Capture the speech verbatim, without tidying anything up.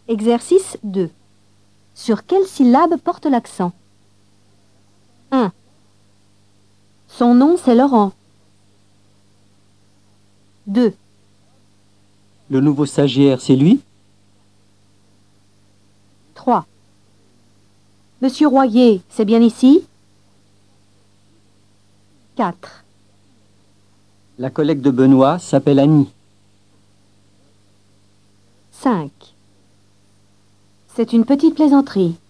Exercice deux. Sur quelle syllabe porte l'accent? un. Son nom, c'est Laurent. deux. Le nouveau stagiaire, c'est lui? trois. Monsieur Royer, c'est bien ici? quatre. La collègue de Benoît s'appelle Annie. cinq. C'est une petite plaisanterie.